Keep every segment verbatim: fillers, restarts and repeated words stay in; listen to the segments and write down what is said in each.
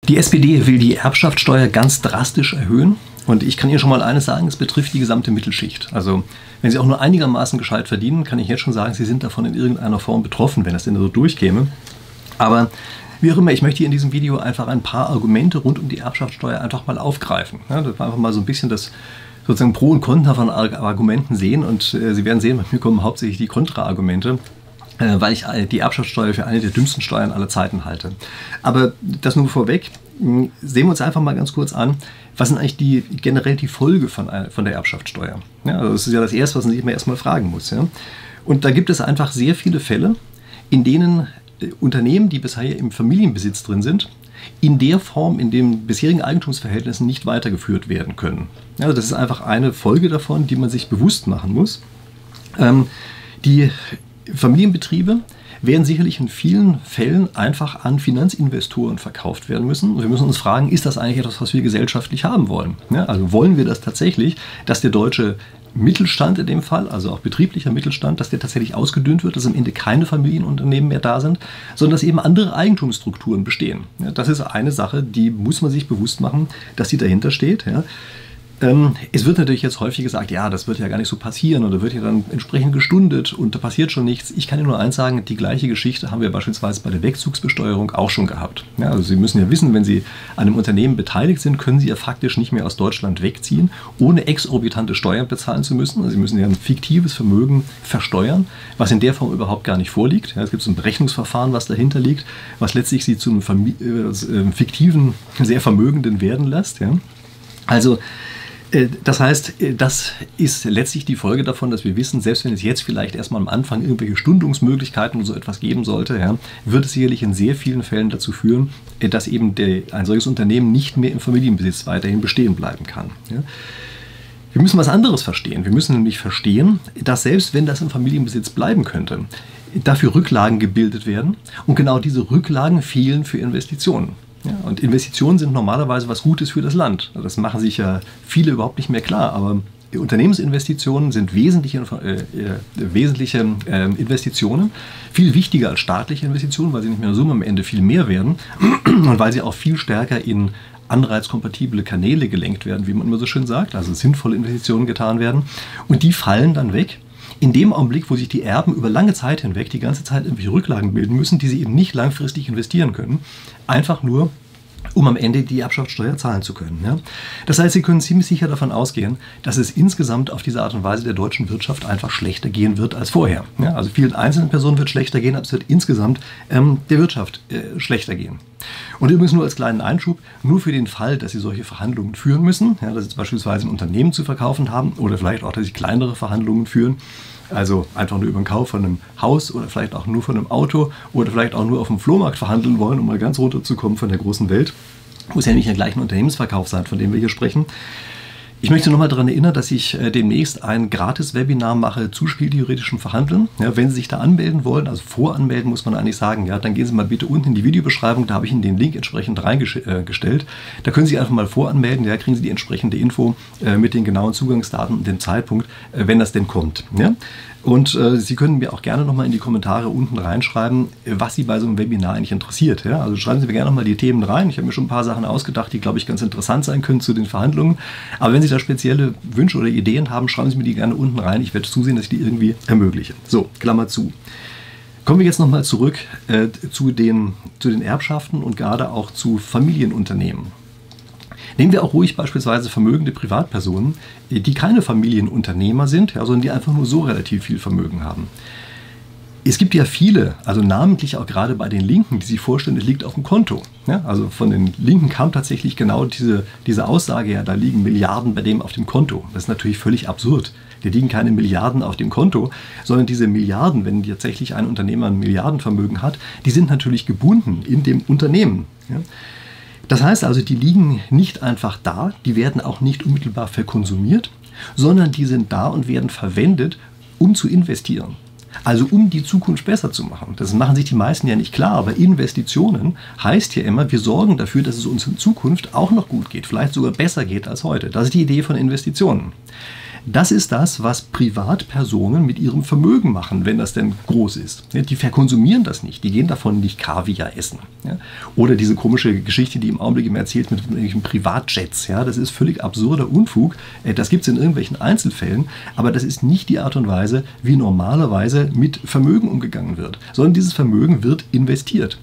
Die S P D will die Erbschaftssteuer ganz drastisch erhöhen. Und ich kann Ihnen schon mal eines sagen, es betrifft die gesamte Mittelschicht. Also wenn Sie auch nur einigermaßen gescheit verdienen, kann ich jetzt schon sagen, Sie sind davon in irgendeiner Form betroffen, wenn das denn so durchkäme. Aber wie auch immer, ich möchte hier in diesem Video einfach ein paar Argumente rund um die Erbschaftssteuer einfach mal aufgreifen. Ja, das war einfach mal so ein bisschen das sozusagen Pro und Contra von Argumenten sehen. Und äh, Sie werden sehen, bei mir kommen hauptsächlich die Kontra-Argumente, äh, weil ich die Erbschaftssteuer für eine der dümmsten Steuern aller Zeiten halte. Aber das nur vorweg. Sehen wir uns einfach mal ganz kurz an, was sind eigentlich die, generell die Folge von, von der Erbschaftssteuer? Ja, also das ist ja das Erste, was man sich immer erstmal fragen muss. Ja? Und da gibt es einfach sehr viele Fälle, in denen Unternehmen, die bisher im Familienbesitz drin sind, in der Form, in den bisherigen Eigentumsverhältnissen nicht weitergeführt werden können. Also das ist einfach eine Folge davon, die man sich bewusst machen muss. Ähm, die Familienbetriebe werden sicherlich in vielen Fällen einfach an Finanzinvestoren verkauft werden müssen. Und wir müssen uns fragen, ist das eigentlich etwas, was wir gesellschaftlich haben wollen? Ja, also wollen wir das tatsächlich, dass der deutsche Mittelstand in dem Fall, also auch betrieblicher Mittelstand, dass der tatsächlich ausgedünnt wird, dass am Ende keine Familienunternehmen mehr da sind, sondern dass eben andere Eigentumsstrukturen bestehen. Ja, das ist eine Sache, die muss man sich bewusst machen, dass die dahinter steht. Ja. Ähm, es wird natürlich jetzt häufig gesagt, ja, das wird ja gar nicht so passieren oder wird ja dann entsprechend gestundet und da passiert schon nichts. Ich kann Ihnen nur eins sagen, die gleiche Geschichte haben wir beispielsweise bei der Wegzugsbesteuerung auch schon gehabt. Ja, also Sie müssen ja wissen, wenn Sie an einem Unternehmen beteiligt sind, können Sie ja faktisch nicht mehr aus Deutschland wegziehen, ohne exorbitante Steuern bezahlen zu müssen. Also Sie müssen ja ein fiktives Vermögen versteuern, was in der Form überhaupt gar nicht vorliegt. Ja, es gibt so ein Berechnungsverfahren, was dahinter liegt, was letztlich Sie zu einem äh, fiktiven, sehr Vermögenden werden lässt. Ja. Also das heißt, das ist letztlich die Folge davon, dass wir wissen, selbst wenn es jetzt vielleicht erstmal am Anfang irgendwelche Stundungsmöglichkeiten oder so etwas geben sollte, ja, wird es sicherlich in sehr vielen Fällen dazu führen, dass eben der, ein solches Unternehmen nicht mehr im Familienbesitz weiterhin bestehen bleiben kann. Ja. Wir müssen was anderes verstehen. Wir müssen nämlich verstehen, dass selbst wenn das im Familienbesitz bleiben könnte, dafür Rücklagen gebildet werden und genau diese Rücklagen fehlen für Investitionen. Ja, und Investitionen sind normalerweise was Gutes für das Land. Das machen sich ja viele überhaupt nicht mehr klar, aber Unternehmensinvestitionen sind wesentliche, äh, äh, wesentliche äh, Investitionen, viel wichtiger als staatliche Investitionen, weil sie nicht mehr in der Summe am Ende viel mehr werden und weil sie auch viel stärker in anreizkompatible Kanäle gelenkt werden, wie man immer so schön sagt, also sinnvolle Investitionen getan werden und die fallen dann weg. In dem Augenblick, wo sich die Erben über lange Zeit hinweg die ganze Zeit irgendwelche Rücklagen bilden müssen, die sie eben nicht langfristig investieren können, einfach nur, um am Ende die Erbschaftssteuer zahlen zu können. Ja? Das heißt, Sie können ziemlich sicher davon ausgehen, dass es insgesamt auf diese Art und Weise der deutschen Wirtschaft einfach schlechter gehen wird als vorher. Ja? Also vielen einzelnen Personen wird schlechter gehen, aber es wird insgesamt ähm, der Wirtschaft äh, schlechter gehen. Und übrigens nur als kleinen Einschub, nur für den Fall, dass Sie solche Verhandlungen führen müssen, ja, dass Sie beispielsweise ein Unternehmen zu verkaufen haben oder vielleicht auch, dass Sie kleinere Verhandlungen führen, also einfach nur über den Kauf von einem Haus oder vielleicht auch nur von einem Auto oder vielleicht auch nur auf dem Flohmarkt verhandeln wollen, um mal ganz runterzukommen von der großen Welt. Muss ja nicht der gleiche Unternehmensverkauf sein, von dem wir hier sprechen. Ich möchte nochmal daran erinnern, dass ich äh, demnächst ein Gratis-Webinar mache zu spieltheoretischem Verhandeln. Ja, wenn Sie sich da anmelden wollen, also voranmelden, muss man eigentlich sagen, ja, dann gehen Sie mal bitte unten in die Videobeschreibung, da habe ich Ihnen den Link entsprechend reingestellt. Äh, da können Sie einfach mal voranmelden, ja, kriegen Sie die entsprechende Info äh, mit den genauen Zugangsdaten und dem Zeitpunkt, äh, wenn das denn kommt. Ja? Und äh, Sie können mir auch gerne nochmal in die Kommentare unten reinschreiben, was Sie bei so einem Webinar eigentlich interessiert. Ja? Also schreiben Sie mir gerne nochmal die Themen rein. Ich habe mir schon ein paar Sachen ausgedacht, die, glaube ich, ganz interessant sein können zu den Verhandlungen. Aber wenn Sie da spezielle Wünsche oder Ideen haben, schreiben Sie mir die gerne unten rein. Ich werde zusehen, dass ich die irgendwie ermögliche. So, Klammer zu. Kommen wir jetzt nochmal zurück äh, zu, den, zu den Erbschaften und gerade auch zu Familienunternehmen. Nehmen wir auch ruhig beispielsweise vermögende Privatpersonen, die keine Familienunternehmer sind, ja, sondern die einfach nur so relativ viel Vermögen haben. Es gibt ja viele, also namentlich auch gerade bei den Linken, die sich vorstellen, es liegt auf dem Konto. Ja, also von den Linken kam tatsächlich genau diese, diese Aussage, ja, da liegen Milliarden bei dem auf dem Konto. Das ist natürlich völlig absurd. Da liegen keine Milliarden auf dem Konto, sondern diese Milliarden, wenn tatsächlich ein Unternehmer ein Milliardenvermögen hat, die sind natürlich gebunden in dem Unternehmen. Ja. Das heißt also, die liegen nicht einfach da, die werden auch nicht unmittelbar verkonsumiert, sondern die sind da und werden verwendet, um zu investieren. Also um die Zukunft besser zu machen. Das machen sich die meisten ja nicht klar, aber Investitionen heißt ja immer, wir sorgen dafür, dass es uns in Zukunft auch noch gut geht, vielleicht sogar besser geht als heute. Das ist die Idee von Investitionen. Das ist das, was Privatpersonen mit ihrem Vermögen machen, wenn das denn groß ist. Die verkonsumieren das nicht, die gehen davon nicht Kaviar essen. Oder diese komische Geschichte, die im Augenblick immer erzählt mit irgendwelchen Privatjets. Ja, das ist völlig absurder Unfug. Das gibt es in irgendwelchen Einzelfällen, aber das ist nicht die Art und Weise, wie normalerweise mit Vermögen umgegangen wird, sondern dieses Vermögen wird investiert.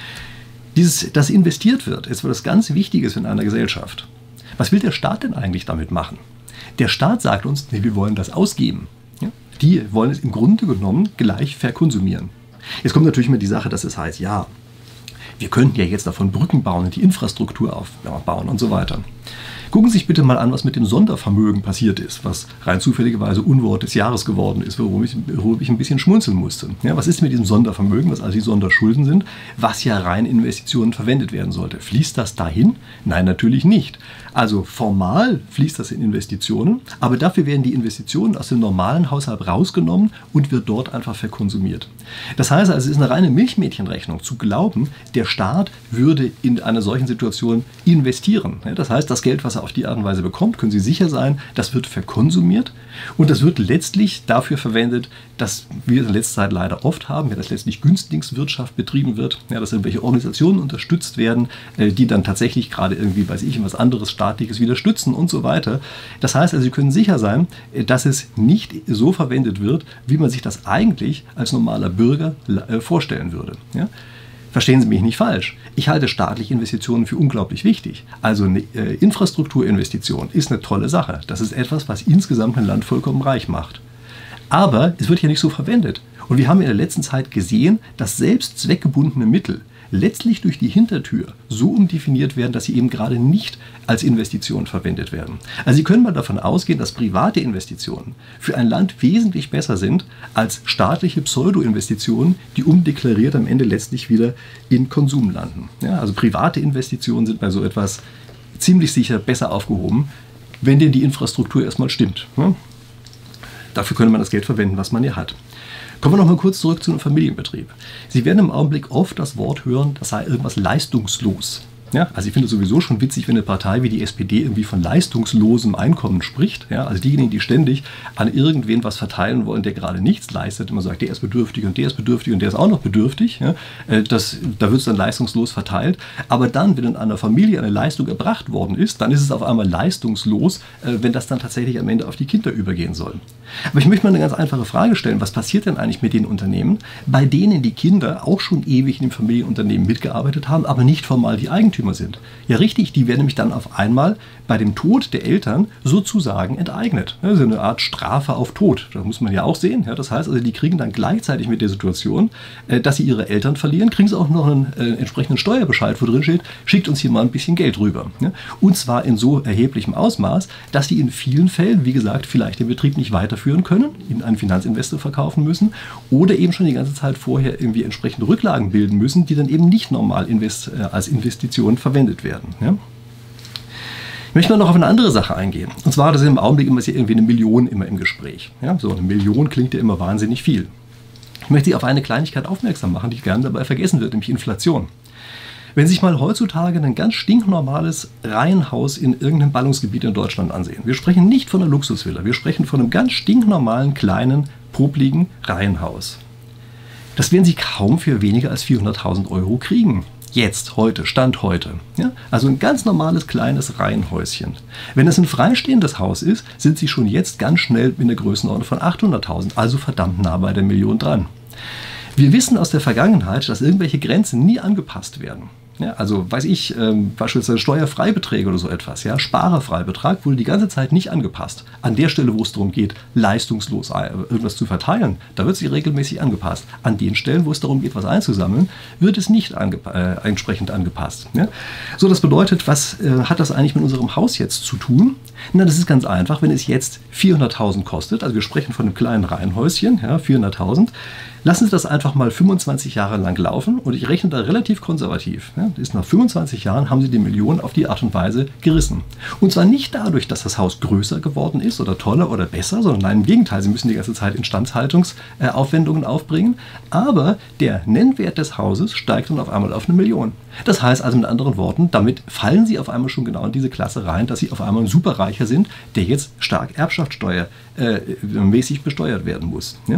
Dieses, das investiert wird, ist etwas ganz Wichtiges in einer Gesellschaft. Was will der Staat denn eigentlich damit machen? Der Staat sagt uns, nee, wir wollen das ausgeben. Ja? Die wollen es im Grunde genommen gleich verkonsumieren. Jetzt kommt natürlich immer die Sache, dass es heißt, ja, wir könnten ja jetzt davon Brücken bauen und die Infrastruktur aufbauen und so weiter. Gucken Sie sich bitte mal an, was mit dem Sondervermögen passiert ist, was rein zufälligerweise Unwort des Jahres geworden ist, worüber ich, worüber ich ein bisschen schmunzeln musste. Ja, was ist mit diesem Sondervermögen, was also die Sonderschulden sind, was ja rein in Investitionen verwendet werden sollte? Fließt das dahin? Nein, natürlich nicht. Also formal fließt das in Investitionen, aber dafür werden die Investitionen aus dem normalen Haushalt rausgenommen und wird dort einfach verkonsumiert. Das heißt also, es ist eine reine Milchmädchenrechnung zu glauben, der Staat würde in einer solchen Situation investieren. Das heißt, das Geld, was er auf die Art und Weise bekommt, können Sie sicher sein, das wird verkonsumiert und das wird letztlich dafür verwendet, dass wir in letzter Zeit leider oft haben, ja, dass letztlich Günstlingswirtschaft betrieben wird, ja, dass irgendwelche Organisationen unterstützt werden, die dann tatsächlich gerade irgendwie, weiß ich, was anderes Staatliches wieder stützen und so weiter. Das heißt also, Sie können sicher sein, dass es nicht so verwendet wird, wie man sich das eigentlich als normaler Bürger vorstellen würde. Ja? Verstehen Sie mich nicht falsch. Ich halte staatliche Investitionen für unglaublich wichtig. Also eine äh, Infrastrukturinvestition ist eine tolle Sache. Das ist etwas, was insgesamt ein Land vollkommen reich macht. Aber es wird ja nicht so verwendet. Und wir haben in der letzten Zeit gesehen, dass selbst zweckgebundene Mittel letztlich durch die Hintertür so umdefiniert werden, dass sie eben gerade nicht als Investition verwendet werden. Also Sie können mal davon ausgehen, dass private Investitionen für ein Land wesentlich besser sind als staatliche Pseudo-Investitionen, die umdeklariert am Ende letztlich wieder in Konsum landen. Ja, also private Investitionen sind bei so etwas ziemlich sicher besser aufgehoben, wenn denn die Infrastruktur erstmal stimmt. Ja? Dafür könnte man das Geld verwenden, was man hier hat. Kommen wir noch mal kurz zurück zu einem Familienbetrieb. Sie werden im Augenblick oft das Wort hören, das sei irgendwas leistungslos. Ja, also ich finde es sowieso schon witzig, wenn eine Partei wie die S P D irgendwie von leistungslosem Einkommen spricht. Ja, also diejenigen, die ständig an irgendwen was verteilen wollen, der gerade nichts leistet, immer sagt, der ist bedürftig und der ist bedürftig und der ist auch noch bedürftig. Ja, das, da wird es dann leistungslos verteilt. Aber dann, wenn in einer Familie eine Leistung erbracht worden ist, dann ist es auf einmal leistungslos, wenn das dann tatsächlich am Ende auf die Kinder übergehen soll. Aber ich möchte mal eine ganz einfache Frage stellen. Was passiert denn eigentlich mit den Unternehmen, bei denen die Kinder auch schon ewig in dem Familienunternehmen mitgearbeitet haben, aber nicht formal die Eigentümer sind? Ja, richtig, die werden nämlich dann auf einmal bei dem Tod der Eltern sozusagen enteignet. Das ist eine Art Strafe auf Tod. Das muss man ja auch sehen. Ja, das heißt also, die kriegen dann gleichzeitig mit der Situation, dass sie ihre Eltern verlieren, kriegen sie auch noch einen äh, entsprechenden Steuerbescheid, wo drin steht, schickt uns hier mal ein bisschen Geld rüber. Ja? Und zwar in so erheblichem Ausmaß, dass die in vielen Fällen, wie gesagt, vielleicht den Betrieb nicht weiterführen können, ihn einen Finanzinvestor verkaufen müssen oder eben schon die ganze Zeit vorher irgendwie entsprechende Rücklagen bilden müssen, die dann eben nicht normal invest, äh, als Investition verwendet werden. Ja? Ich möchte noch auf eine andere Sache eingehen. Und zwar, das ist im Augenblick immer irgendwie eine Million immer im Gespräch. Ja? So eine Million klingt ja immer wahnsinnig viel. Ich möchte Sie auf eine Kleinigkeit aufmerksam machen, die gerne dabei vergessen wird, nämlich Inflation. Wenn Sie sich mal heutzutage ein ganz stinknormales Reihenhaus in irgendeinem Ballungsgebiet in Deutschland ansehen. Wir sprechen nicht von einer Luxusvilla, wir sprechen von einem ganz stinknormalen, kleinen, popligen Reihenhaus. Das werden Sie kaum für weniger als vierhunderttausend Euro kriegen. Jetzt, heute, Stand heute. Ja? Also ein ganz normales kleines Reihenhäuschen. Wenn es ein freistehendes Haus ist, sind Sie schon jetzt ganz schnell in der Größenordnung von achthunderttausend, also verdammt nah bei der Million dran. Wir wissen aus der Vergangenheit, dass irgendwelche Grenzen nie angepasst werden. Ja, also weiß ich, ähm, beispielsweise Steuerfreibeträge oder so etwas, ja, Sparerfreibetrag wurde die ganze Zeit nicht angepasst. An der Stelle, wo es darum geht, leistungslos irgendwas zu verteilen, da wird sie regelmäßig angepasst. An den Stellen, wo es darum geht, was einzusammeln, wird es nicht angepa äh, entsprechend angepasst. Ja? So, das bedeutet, was äh, hat das eigentlich mit unserem Haus jetzt zu tun? Na, das ist ganz einfach, wenn es jetzt vierhunderttausend kostet, also wir sprechen von einem kleinen Reihenhäuschen, ja, vierhunderttausend, Lassen Sie das einfach mal fünfundzwanzig Jahre lang laufen und ich rechne da relativ konservativ. Ja, ist nach fünfundzwanzig Jahren haben Sie die Millionen auf die Art und Weise gerissen. Und zwar nicht dadurch, dass das Haus größer geworden ist oder toller oder besser, sondern nein, im Gegenteil, Sie müssen die ganze Zeit Instandhaltungsaufwendungen aufbringen, aber der Nennwert des Hauses steigt dann auf einmal auf eine Million. Das heißt also mit anderen Worten, damit fallen Sie auf einmal schon genau in diese Klasse rein, dass Sie auf einmal ein Superreicher sind, der jetzt stark erbschaftssteuermäßig besteuert werden muss. Ja?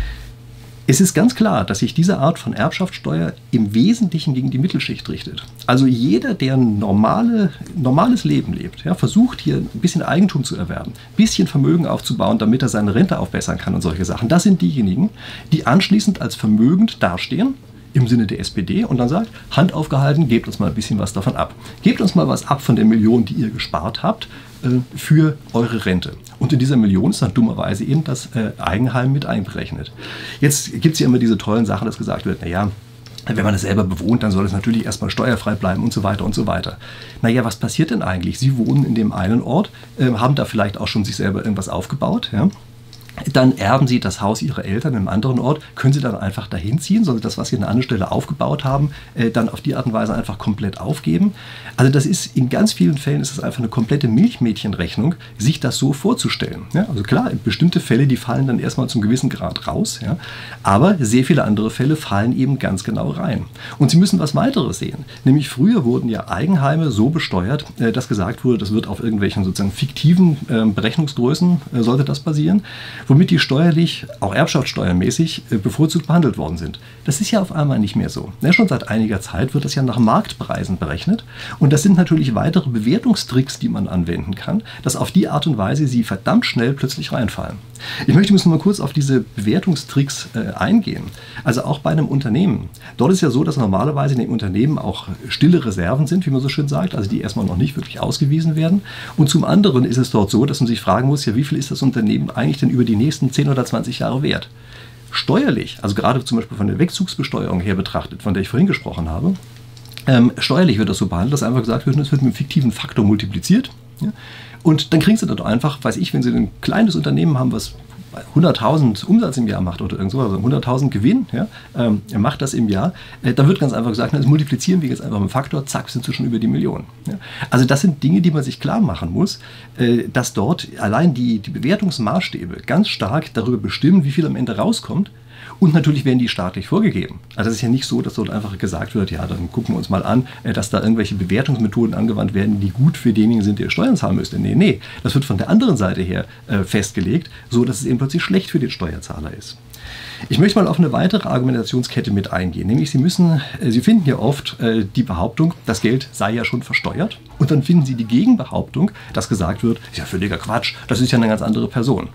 Es ist ganz klar, dass sich diese Art von Erbschaftssteuer im Wesentlichen gegen die Mittelschicht richtet. Also jeder, der ein normale, normales Leben lebt, ja, versucht hier ein bisschen Eigentum zu erwerben, ein bisschen Vermögen aufzubauen, damit er seine Rente aufbessern kann und solche Sachen. Das sind diejenigen, die anschließend als vermögend dastehen, im Sinne der S P D, und dann sagt, Hand aufgehalten, gebt uns mal ein bisschen was davon ab. Gebt uns mal was ab von der Million, die ihr gespart habt, äh, für eure Rente. Und in dieser Million ist dann dummerweise eben das äh, Eigenheim mit einberechnet. Jetzt gibt es ja immer diese tollen Sachen, dass gesagt wird, naja, wenn man es selber bewohnt, dann soll es natürlich erstmal steuerfrei bleiben und so weiter und so weiter. Naja, was passiert denn eigentlich? Sie wohnen in dem einen Ort, äh, haben da vielleicht auch schon sich selber irgendwas aufgebaut, ja? Dann erben Sie das Haus Ihrer Eltern in einem anderen Ort, können Sie dann einfach dahin ziehen, sondern das, was Sie an einer anderen Stelle aufgebaut haben, äh, dann auf die Art und Weise einfach komplett aufgeben. Also das ist, in ganz vielen Fällen ist es einfach eine komplette Milchmädchenrechnung, sich das so vorzustellen. Ja, also klar, bestimmte Fälle, die fallen dann erstmal zum gewissen Grad raus, ja, aber sehr viele andere Fälle fallen eben ganz genau rein. Und Sie müssen was weiteres sehen, nämlich früher wurden ja Eigenheime so besteuert, äh, dass gesagt wurde, das wird auf irgendwelchen sozusagen fiktiven äh, Berechnungsgrößen, äh, sollte das basieren, womit die steuerlich, auch erbschaftssteuermäßig, bevorzugt behandelt worden sind. Das ist ja auf einmal nicht mehr so. Ja, schon seit einiger Zeit wird das ja nach Marktpreisen berechnet. Und das sind natürlich weitere Bewertungstricks, die man anwenden kann, dass auf die Art und Weise sie verdammt schnell plötzlich reinfallen. Ich möchte müssen mal kurz auf diese Bewertungstricks äh, eingehen. Also auch bei einem Unternehmen. Dort ist ja so, dass normalerweise in dem Unternehmen auch stille Reserven sind, wie man so schön sagt, also die erstmal noch nicht wirklich ausgewiesen werden. Und zum anderen ist es dort so, dass man sich fragen muss, ja, wie viel ist das Unternehmen eigentlich denn über die nächsten zehn oder zwanzig Jahre wert? Steuerlich, also gerade zum Beispiel von der Wegzugsbesteuerung her betrachtet, von der ich vorhin gesprochen habe, ähm, steuerlich wird das so behandelt, dass einfach gesagt wird, es wird mit einem fiktiven Faktor multipliziert. Ja? Und dann kriegen Sie dann einfach, weiß ich, wenn Sie ein kleines Unternehmen haben, was hunderttausend Umsatz im Jahr macht oder irgend so, also hunderttausend Gewinn, ja, ähm, er macht das im Jahr, äh, dann wird ganz einfach gesagt, na, das multiplizieren wir jetzt einfach mit dem Faktor, zack, sind Sie schon über die Million. Ja. Also das sind Dinge, die man sich klar machen muss, äh, dass dort allein die, die Bewertungsmaßstäbe ganz stark darüber bestimmen, wie viel am Ende rauskommt. Und natürlich werden die staatlich vorgegeben. Also es ist ja nicht so, dass dort einfach gesagt wird, ja, dann gucken wir uns mal an, dass da irgendwelche Bewertungsmethoden angewandt werden, die gut für denjenigen sind, der Steuern zahlen müsste. Nee, nee, das wird von der anderen Seite her äh, festgelegt, so dass es eben plötzlich schlecht für den Steuerzahler ist. Ich möchte mal auf eine weitere Argumentationskette mit eingehen, nämlich Sie müssen, äh, Sie finden ja oft äh, die Behauptung, das Geld sei ja schon versteuert, und dann finden Sie die Gegenbehauptung, dass gesagt wird, ist ja völliger Quatsch, das ist ja eine ganz andere Person.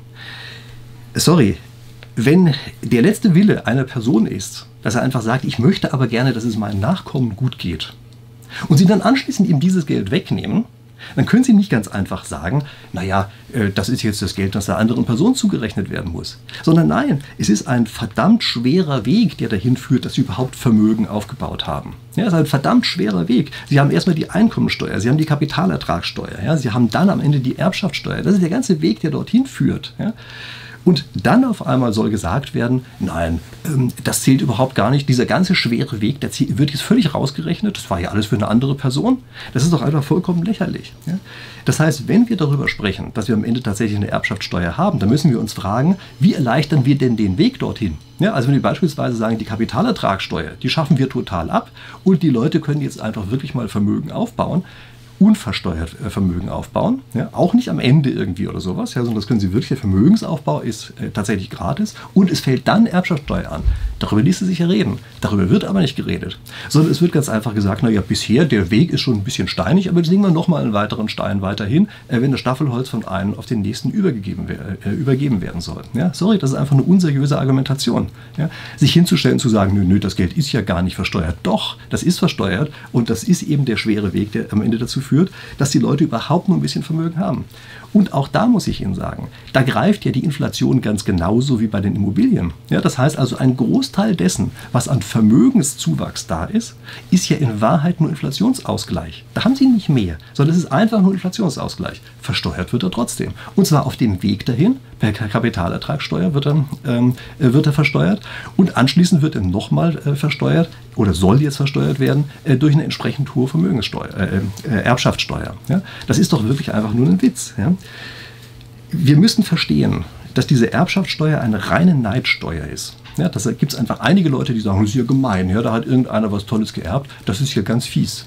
Sorry. Wenn der letzte Wille einer Person ist, dass er einfach sagt, ich möchte aber gerne, dass es meinen Nachkommen gut geht, und Sie dann anschließend ihm dieses Geld wegnehmen, dann können Sie nicht ganz einfach sagen, naja, das ist jetzt das Geld, das der anderen Person zugerechnet werden muss. Sondern nein, es ist ein verdammt schwerer Weg, der dahin führt, dass Sie überhaupt Vermögen aufgebaut haben. Ja, es ist ein verdammt schwerer Weg. Sie haben erstmal die Einkommensteuer, Sie haben die Kapitalertragssteuer, ja, Sie haben dann am Ende die Erbschaftssteuer. Das ist der ganze Weg, der dorthin führt. Ja. Und dann auf einmal soll gesagt werden, nein, ähm, das zählt überhaupt gar nicht. Dieser ganze schwere Weg, der wird jetzt völlig rausgerechnet. Das war ja alles für eine andere Person. Das ist doch einfach vollkommen lächerlich. Ja? Das heißt, wenn wir darüber sprechen, dass wir am Ende tatsächlich eine Erbschaftssteuer haben, dann müssen wir uns fragen, wie erleichtern wir denn den Weg dorthin? Ja, also wenn wir beispielsweise sagen, die Kapitalertragssteuer, die schaffen wir total ab und die Leute können jetzt einfach wirklich mal Vermögen aufbauen, unversteuert Vermögen aufbauen, ja, auch nicht am Ende irgendwie oder sowas, ja, sondern das können Sie wirklich, der Vermögensaufbau ist äh, tatsächlich gratis und es fällt dann Erbschaftssteuer an. Darüber ließe sich ja reden, darüber wird aber nicht geredet, sondern es wird ganz einfach gesagt, naja, bisher, der Weg ist schon ein bisschen steinig, aber jetzt legen wir nochmal einen weiteren Stein weiterhin, äh, wenn das Staffelholz von einem auf den nächsten übergegeben, äh, übergeben werden soll. Ja, sorry, das ist einfach eine unseriöse Argumentation. Ja. Sich hinzustellen, zu sagen, nö, nö, das Geld ist ja gar nicht versteuert. Doch, das ist versteuert und das ist eben der schwere Weg, der am Ende dazu führt, führt, dass die Leute überhaupt nur ein bisschen Vermögen haben. Und auch da muss ich Ihnen sagen, da greift ja die Inflation ganz genauso wie bei den Immobilien. Ja, das heißt also, ein Großteil dessen, was an Vermögenszuwachs da ist, ist ja in Wahrheit nur Inflationsausgleich. Da haben Sie nicht mehr, sondern es ist einfach nur Inflationsausgleich. Versteuert wird er trotzdem. Und zwar auf dem Weg dahin, per Kapitalertragssteuer wird er, ähm, wird er versteuert und anschließend wird er nochmal äh, versteuert oder soll jetzt versteuert werden äh, durch eine entsprechend hohe Vermögenssteuer, äh, äh, Erbschaftssteuer. Ja? Das ist doch wirklich einfach nur ein Witz. Ja? Wir müssen verstehen, dass diese Erbschaftssteuer eine reine Neidsteuer ist. Ja, da gibt es einfach einige Leute, die sagen, das ist ja gemein, ja, da hat irgendeiner was Tolles geerbt, das ist ja ganz fies.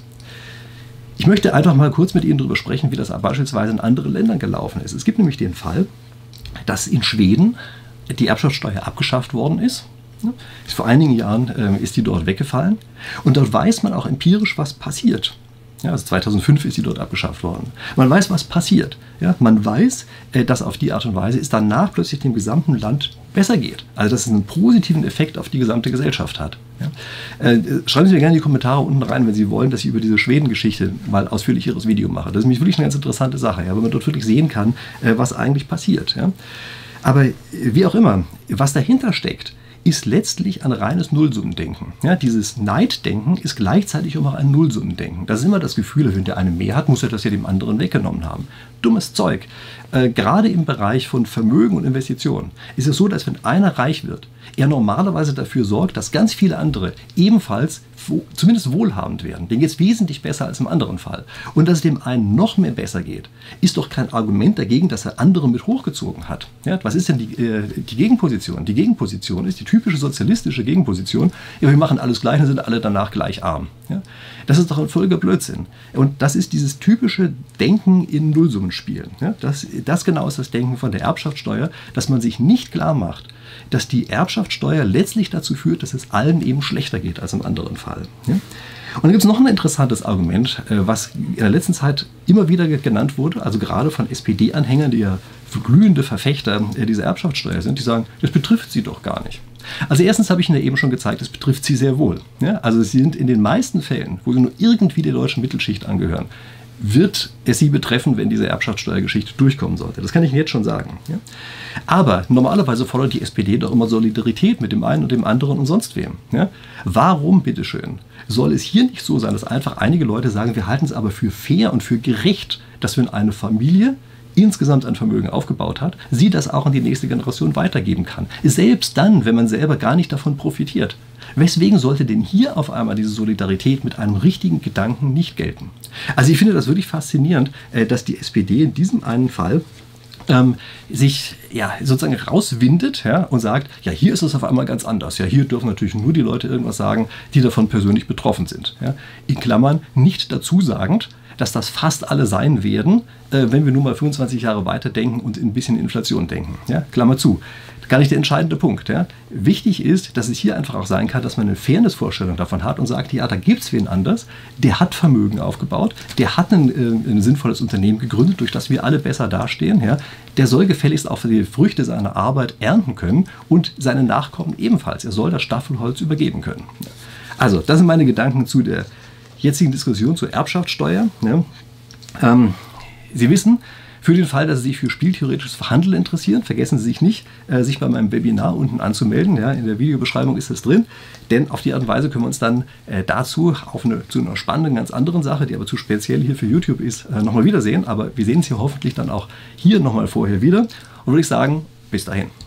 Ich möchte einfach mal kurz mit Ihnen darüber sprechen, wie das beispielsweise in anderen Ländern gelaufen ist. Es gibt nämlich den Fall, dass in Schweden die Erbschaftssteuer abgeschafft worden ist. Vor einigen Jahren äh, ist die dort weggefallen und dort weiß man auch empirisch, was passiert. Ja, also zweitausendfünf ist sie dort abgeschafft worden. Man weiß, was passiert. Ja, man weiß, äh, dass auf die Art und Weise es danach plötzlich dem gesamten Land besser geht. Also dass es einen positiven Effekt auf die gesamte Gesellschaft hat. Ja. Äh, schreiben Sie mir gerne in die Kommentare unten rein, wenn Sie wollen, dass ich über diese Schweden-Geschichte mal ausführlicheres Video mache. Das ist nämlich wirklich eine ganz interessante Sache, ja, weil man dort wirklich sehen kann, äh, was eigentlich passiert. Ja. Aber äh, wie auch immer, was dahinter steckt, ist letztlich ein reines Nullsummendenken. Ja, dieses Neiddenken ist gleichzeitig auch ein Nullsummendenken. Das ist immer das Gefühl, wenn der eine mehr hat, muss er das ja dem anderen weggenommen haben. Dummes Zeug. Äh, gerade im Bereich von Vermögen und Investitionen ist es so, dass wenn einer reich wird, er normalerweise dafür sorgt, dass ganz viele andere ebenfalls wo, zumindest wohlhabend werden. Denen geht es wesentlich besser als im anderen Fall. Und dass es dem einen noch mehr besser geht, ist doch kein Argument dagegen, dass er andere mit hochgezogen hat. Ja, was ist denn die, äh, die Gegenposition? Die Gegenposition ist die typische sozialistische Gegenposition. Ja, wir machen alles gleich und sind alle danach gleich arm. Ja, das ist doch ein völliger Blödsinn. Und das ist dieses typische Denken in Nullsummenspielen. Ja, das, das genau ist das Denken von der Erbschaftssteuer, dass man sich nicht klar macht, dass die Erbschaftssteuer letztlich dazu führt, dass es allen eben schlechter geht als im anderen Fall. Ja? Und dann gibt es noch ein interessantes Argument, was in der letzten Zeit immer wieder genannt wurde, also gerade von S P D-Anhängern, die ja glühende Verfechter dieser Erbschaftssteuer sind, die sagen, das betrifft sie doch gar nicht. Also erstens habe ich Ihnen ja eben schon gezeigt, es betrifft sie sehr wohl. Ja? Also sie sind in den meisten Fällen, wo sie nur irgendwie der deutschen Mittelschicht angehören, wird es Sie betreffen, wenn diese Erbschaftssteuergeschichte durchkommen sollte. Das kann ich Ihnen jetzt schon sagen. Ja? Aber normalerweise fordert die S P D doch immer Solidarität mit dem einen und dem anderen und sonst wem. Ja? Warum, bitteschön, soll es hier nicht so sein, dass einfach einige Leute sagen, wir halten es aber für fair und für gerecht, dass wenn eine Familie insgesamt ein Vermögen aufgebaut hat, sie das auch an die nächste Generation weitergeben kann. Selbst dann, wenn man selber gar nicht davon profitiert. Weswegen sollte denn hier auf einmal diese Solidarität mit einem richtigen Gedanken nicht gelten? Also ich finde das wirklich faszinierend, dass die S P D in diesem einen Fall ähm, sich ja, sozusagen rauswindet, ja, und sagt, ja, hier ist es auf einmal ganz anders. Ja, hier dürfen natürlich nur die Leute irgendwas sagen, die davon persönlich betroffen sind. Ja. In Klammern nicht dazu sagend, dass das fast alle sein werden, äh, wenn wir nun mal fünfundzwanzig Jahre weiterdenken und ein bisschen Inflation denken. Ja? Klammer zu. Gar nicht der entscheidende Punkt. Ja? Wichtig ist, dass es hier einfach auch sein kann, dass man eine Fairness-Vorstellung davon hat und sagt, ja, da gibt es wen anders, der hat Vermögen aufgebaut, der hat ein, äh, ein sinnvolles Unternehmen gegründet, durch das wir alle besser dastehen. Ja? Der soll gefälligst auch die Früchte seiner Arbeit ernten können und seine Nachkommen ebenfalls. Er soll das Staffelholz übergeben können. Also, das sind meine Gedanken zu der jetzigen Diskussion zur Erbschaftssteuer. Ja. Ähm, Sie wissen, für den Fall, dass Sie sich für spieltheoretisches Verhandeln interessieren, vergessen Sie sich nicht, äh, sich bei meinem Webinar unten anzumelden. Ja, in der Videobeschreibung ist das drin. Denn auf die Art und Weise können wir uns dann äh, dazu auf eine, zu einer spannenden, ganz anderen Sache, die aber zu speziell hier für YouTube ist, äh, nochmal wiedersehen. Aber wir sehen uns hier hoffentlich dann auch hier nochmal vorher wieder. Und würde ich sagen, bis dahin.